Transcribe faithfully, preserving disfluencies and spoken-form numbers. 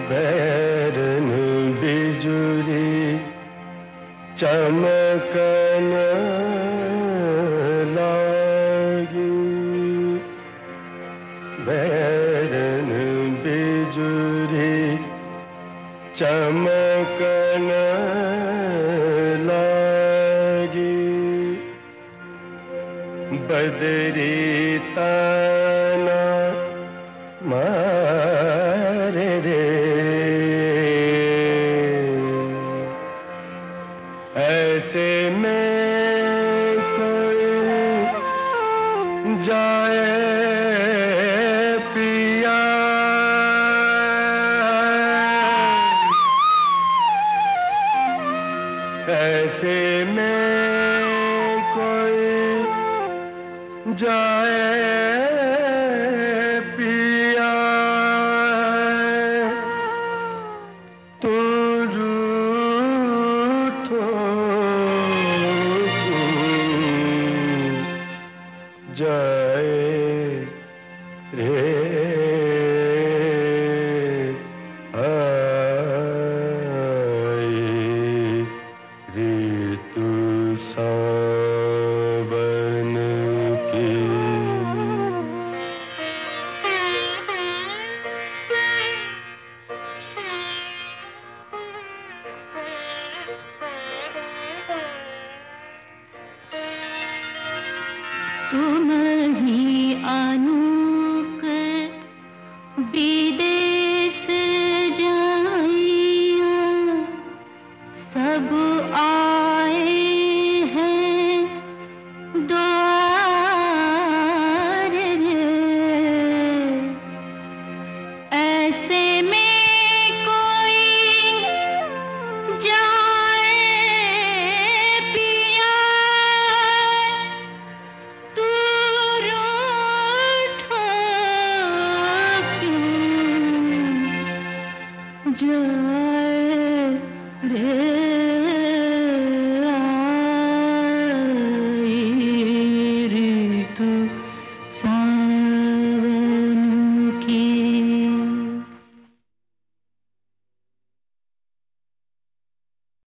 बैरन बिजुरी चमकन लागी, बैरन बिजुरी चमकन लागी, बदरी ताना मारे रे, ऐसे में कोई जाए पिया, ऐसे में कोई जाए पिया, तो रूठो जाए रे आई ऋतु सावन की। तुम ही अनूक विदेश जाइया, सब आए हैं द्वार रे, ऐसे में कोई जाए पिया, तू रूठो क्यों जाए रे।